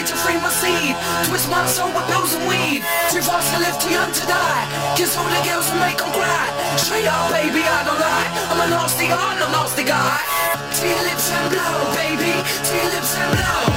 to free my seed. Twist my soul with pills and weed. Too fast to live, too young to die. Kiss all the girls and make them cry. Straight up, baby, I don't lie. I'm a nasty guy, I'm a nasty guy. To your lips and blow, baby. To your lips and blow.